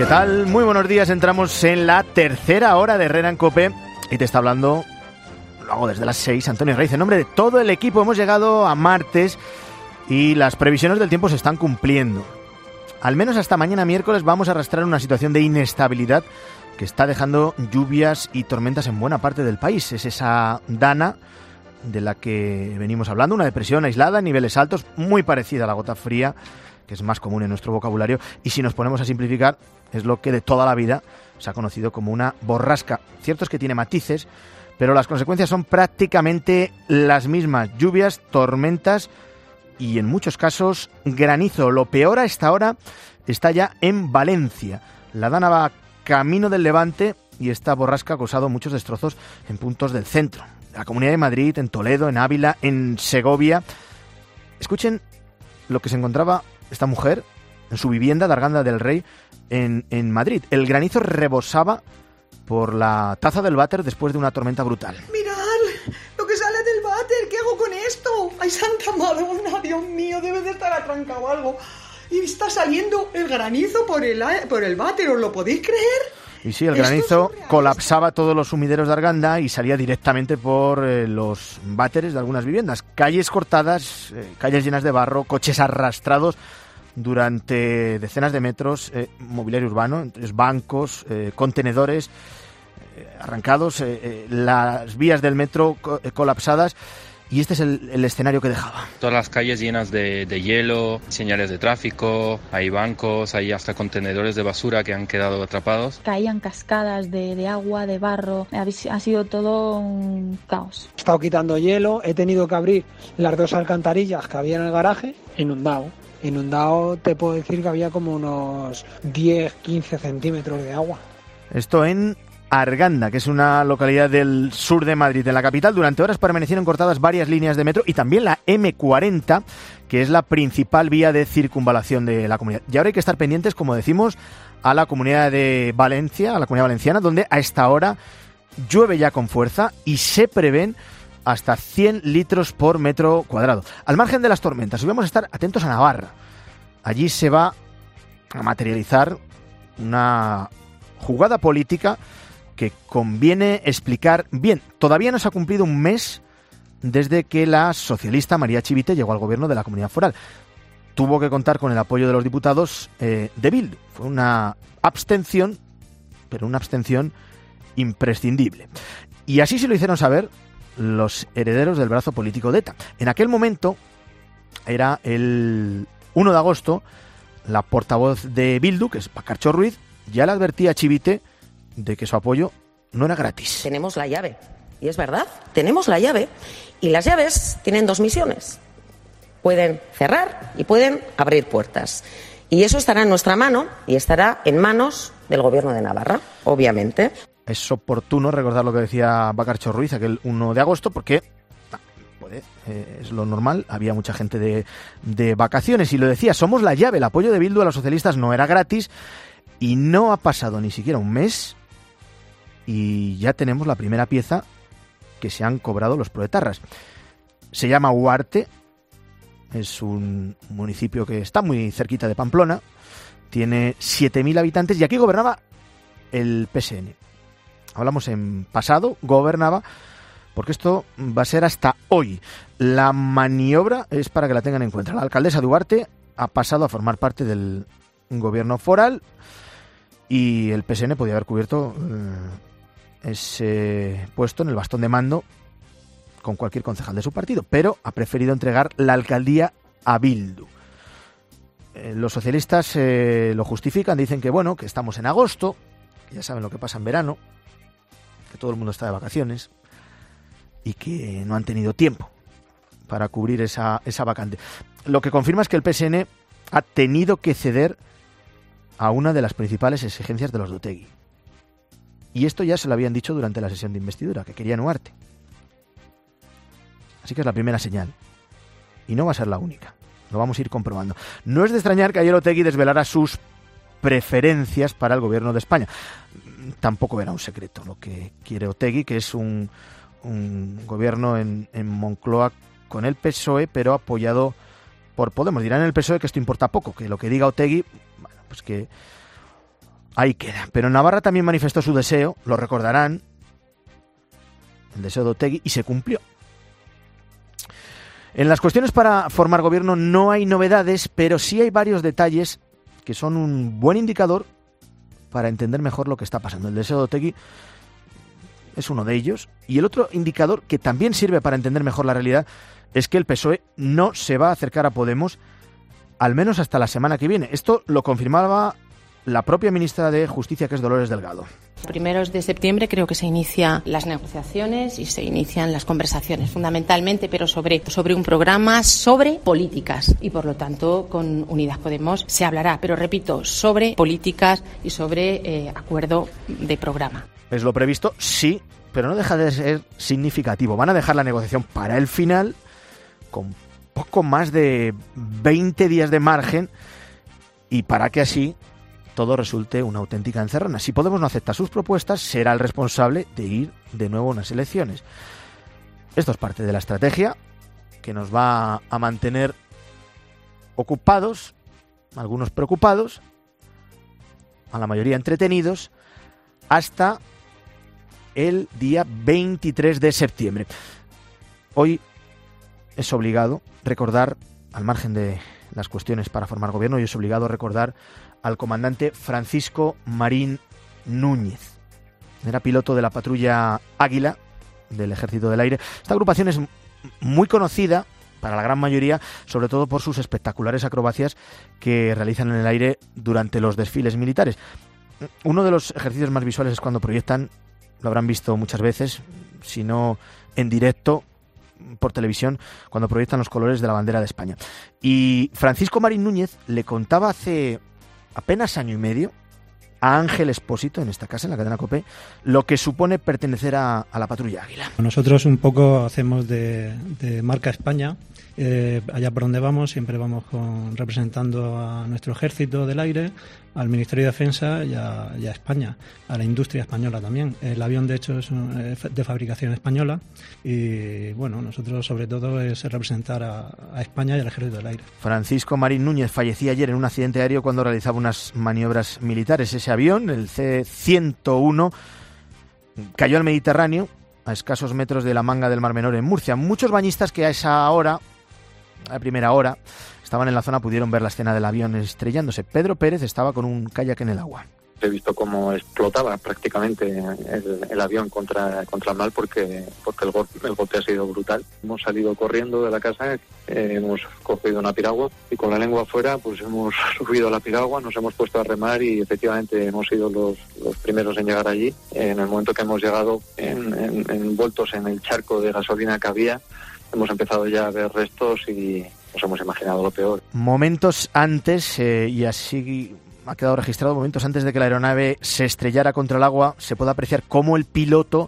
¿Qué tal? Muy buenos días, entramos en la tercera hora de Herrera en COPE y te está hablando, lo hago desde las 6, Antonio Raiz. En nombre de todo el equipo hemos llegado a martes y las previsiones del tiempo se están cumpliendo. Al menos hasta mañana miércoles vamos a arrastrar una situación de inestabilidad que está dejando lluvias y tormentas en buena parte del país. Es esa Dana de la que venimos hablando, una depresión aislada en niveles altos, muy parecida a la gota fría, que es más común en nuestro vocabulario, y si nos ponemos a simplificar, es lo que de toda la vida se ha conocido como una borrasca. Cierto es que tiene matices, pero las consecuencias son prácticamente las mismas: lluvias, tormentas y en muchos casos granizo. Lo peor a esta hora está ya en Valencia. La Dana va camino del Levante y esta borrasca ha causado muchos destrozos en puntos del centro, la Comunidad de Madrid, en Toledo, en Ávila, en Segovia. Escuchen lo que se encontraba esta mujer en su vivienda de Arganda del Rey en Madrid. El granizo rebosaba por la taza del váter después de una tormenta brutal. ¡Mirad! ¡Lo que sale del váter! ¿Qué hago con esto? ¡Ay, Santa Madonna! Dios mío, debe de estar atrancado algo. Y está saliendo el granizo por el váter, ¿os lo podéis creer? Y sí, el granizo colapsaba todos los sumideros de Arganda y salía directamente por los váteres de algunas viviendas. Calles cortadas, calles llenas de barro, coches arrastrados durante decenas de metros, mobiliario urbano, entre bancos, contenedores arrancados, las vías del metro colapsadas. Y este es el escenario que dejaba. Todas las calles llenas de hielo, señales de tráfico, hay bancos, hay hasta contenedores de basura que han quedado atrapados. Caían cascadas de agua, de barro, ha sido todo un caos. He estado quitando hielo, he tenido que abrir las 2 alcantarillas que había en el garaje, inundado. Inundado, te puedo decir que había como unos 10-15 centímetros de agua. Esto en Arganda, que es una localidad del sur de Madrid. En la capital durante horas permanecieron cortadas varias líneas de metro y también la M40, que es la principal vía de circunvalación de la comunidad. Y ahora hay que estar pendientes, como decimos, a la Comunidad de Valencia, a la Comunidad Valenciana, donde a esta hora llueve ya con fuerza y se prevén hasta 100 litros por metro cuadrado. Al margen de las tormentas, hoy vamos a estar atentos a Navarra. Allí se va a materializar una jugada política que conviene explicar bien. Todavía no se ha cumplido un mes desde que la socialista María Chivite llegó al gobierno de la Comunidad Foral. Tuvo que contar con el apoyo de los diputados de Bildu. Fue una abstención, pero una abstención imprescindible. Y así se lo hicieron saber los herederos del brazo político de ETA. En aquel momento, era el 1 de agosto, la portavoz de Bildu, que es Bakartxo Ruiz, ya le advertía a Chivite de que su apoyo no era gratis. Tenemos la llave, y es verdad, tenemos la llave, y las llaves tienen 2 misiones. Pueden cerrar y pueden abrir puertas. Y eso estará en nuestra mano y estará en manos del Gobierno de Navarra, obviamente. Es oportuno recordar lo que decía Bakartxo Ruiz aquel 1 de agosto, porque es lo normal, había mucha gente de vacaciones, y lo decía, somos la llave, el apoyo de Bildu a los socialistas no era gratis, y no ha pasado ni siquiera un mes y ya tenemos la primera pieza que se han cobrado los proetarras. Se llama Huarte, es un municipio que está muy cerquita de Pamplona, tiene 7.000 habitantes y aquí gobernaba el PSN. Hablamos en pasado, gobernaba, porque esto va a ser hasta hoy. La maniobra es para que la tengan en cuenta. La alcaldesa de Huarte ha pasado a formar parte del gobierno foral y el PSN podía haber cubierto ese puesto en el bastón de mando con cualquier concejal de su partido, pero ha preferido entregar la alcaldía a Bildu. Los socialistas lo justifican, dicen que bueno, que estamos en agosto, que ya saben lo que pasa en verano, que todo el mundo está de vacaciones y que no han tenido tiempo para cubrir esa vacante. Lo que confirma es que el PSN ha tenido que ceder a una de las principales exigencias de los de Otegi. Y esto ya se lo habían dicho durante la sesión de investidura, que querían Huarte. Así que es la primera señal. Y no va a ser la única. Lo vamos a ir comprobando. No es de extrañar que ayer Otegi desvelara sus preferencias para el gobierno de España. Tampoco era un secreto lo que quiere Otegi, que es un gobierno en Moncloa con el PSOE, pero apoyado por Podemos. Dirán en el PSOE que esto importa poco, que lo que diga Otegi, bueno, pues que ahí queda. Pero Navarra también manifestó su deseo, lo recordarán, el deseo de Otegi, y se cumplió. En las cuestiones para formar gobierno no hay novedades, pero sí hay varios detalles que son un buen indicador para entender mejor lo que está pasando. El deseo de Otegi es uno de ellos, y el otro indicador que también sirve para entender mejor la realidad es que el PSOE no se va a acercar a Podemos, al menos hasta la semana que viene. Esto lo confirmaba la propia ministra de Justicia, que es Dolores Delgado. Primeros de septiembre creo que se inician las negociaciones y se inician las conversaciones, fundamentalmente, pero sobre un programa, sobre políticas, y por lo tanto con Unidas Podemos se hablará, pero repito, sobre políticas y sobre acuerdo de programa. ¿Es lo previsto? Sí, pero no deja de ser significativo. Van a dejar la negociación para el final, con poco más de 20 días de margen, y para que así todo resulte una auténtica encerrona. Si Podemos no acepta sus propuestas, será el responsable de ir de nuevo a unas elecciones. Esto es parte de la estrategia que nos va a mantener ocupados, algunos preocupados, a la mayoría entretenidos, hasta el día 23 de septiembre. Hoy es obligado recordar, al margen de las cuestiones para formar gobierno, hoy es obligado recordar al comandante Francisco Marín Núñez. Era piloto de la patrulla Águila del Ejército del Aire. Esta agrupación es muy conocida para la gran mayoría, sobre todo por sus espectaculares acrobacias que realizan en el aire durante los desfiles militares. Uno de los ejercicios más visuales es cuando proyectan, lo habrán visto muchas veces, si no en directo, por televisión, cuando proyectan los colores de la bandera de España. Y Francisco Marín Núñez le contaba hace apenas año y medio a Ángel Expósito, en esta casa, en la cadena COPE, lo que supone pertenecer a la patrulla Águila. Nosotros un poco hacemos de marca España. Allá por donde vamos siempre vamos representando a nuestro ejército del aire, al Ministerio de Defensa y a España, a la industria española también. El avión de hecho es de fabricación española y bueno, nosotros sobre todo es representar a España y al ejército del aire. Francisco Marín Núñez fallecía ayer en un accidente aéreo cuando realizaba unas maniobras militares. Ese avión, el C-101, cayó al Mediterráneo a escasos metros de la Manga del Mar Menor en Murcia. Muchos bañistas que a esa hora, a primera hora, estaban en la zona pudieron ver la escena del avión estrellándose. Pedro Pérez estaba con un kayak en el agua. He visto cómo explotaba prácticamente el avión contra el mar porque el golpe ha sido brutal. Hemos salido corriendo de la casa, hemos cogido una piragua y con la lengua afuera pues hemos subido a la piragua, nos hemos puesto a remar y efectivamente hemos sido los primeros en llegar allí. En el momento que hemos llegado envueltos en el charco de gasolina que había, hemos empezado ya a ver restos y nos hemos imaginado lo peor. Momentos antes, y así ha quedado registrado, momentos antes de que la aeronave se estrellara contra el agua, se puede apreciar cómo el piloto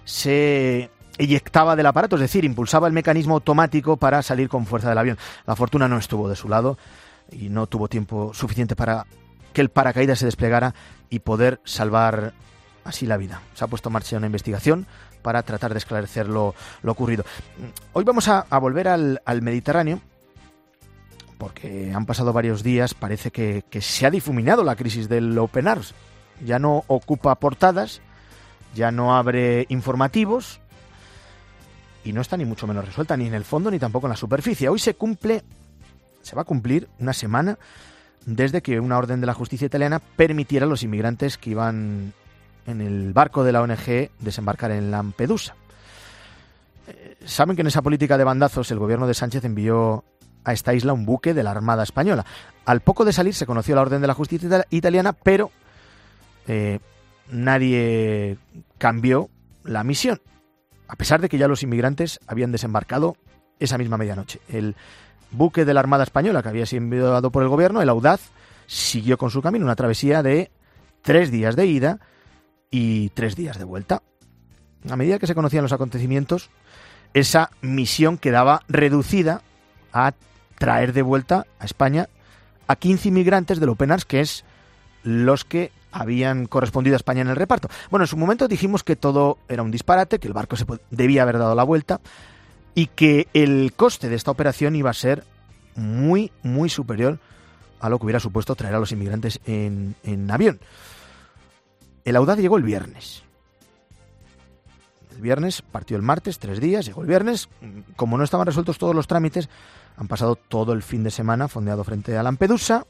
se eyectaba del aparato, es decir, impulsaba el mecanismo automático para salir con fuerza del avión. La fortuna no estuvo de su lado y no tuvo tiempo suficiente para que el paracaídas se desplegara y poder salvar así la vida. Se ha puesto en marcha una investigación para tratar de esclarecer lo ocurrido. Hoy vamos a volver al Mediterráneo, porque han pasado varios días, parece que se ha difuminado la crisis del Open Arms. Ya no ocupa portadas, ya no abre informativos y no está ni mucho menos resuelta, ni en el fondo ni tampoco en la superficie. Hoy se va a cumplir una semana desde que una orden de la justicia italiana permitiera a los inmigrantes que iban en el barco de la ONG desembarcar en Lampedusa. Saben que en esa política de bandazos el gobierno de Sánchez envió a esta isla un buque de la Armada Española. Al poco de salir se conoció la orden de la justicia italiana, pero nadie cambió la misión, a pesar de que ya los inmigrantes habían desembarcado esa misma medianoche. El buque de la Armada Española, que había sido enviado por el gobierno, el Audaz, siguió con su camino, una travesía de 3 días de ida y 3 días de vuelta. A medida que se conocían los acontecimientos, esa misión quedaba reducida a traer de vuelta a España a 15 inmigrantes del Open Arms, que es los que habían correspondido a España en el reparto. Bueno, en su momento dijimos que todo era un disparate, que el barco debía haber dado la vuelta y que el coste de esta operación iba a ser muy, muy superior a lo que hubiera supuesto traer a los inmigrantes en avión. El Audaz llegó el viernes. El viernes partió el martes, 3 días, llegó el viernes. Como no estaban resueltos todos los trámites, han pasado todo el fin de semana fondeado frente a Lampedusa.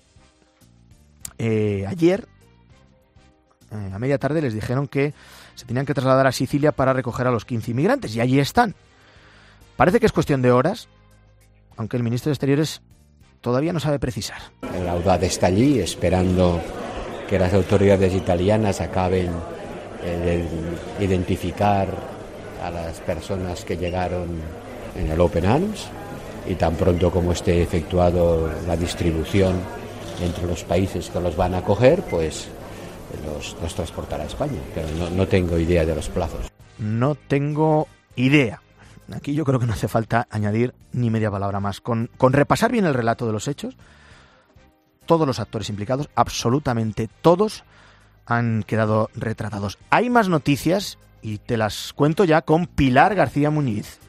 Ayer, a media tarde, les dijeron que se tenían que trasladar a Sicilia para recoger a los 15 inmigrantes, y allí están. Parece que es cuestión de horas, aunque el ministro de Exteriores todavía no sabe precisar. El Audaz está allí esperando que las autoridades italianas acaben de identificar a las personas que llegaron en el Open Arms, y tan pronto como esté efectuado la distribución entre los países que los van a acoger, pues los transportará a España. Pero no tengo idea de los plazos. No tengo idea. Aquí yo creo que no hace falta añadir ni media palabra más. Con repasar bien el relato de los hechos, todos los actores implicados, absolutamente todos, han quedado retratados. Hay más noticias y te las cuento ya con Pilar García Muñiz.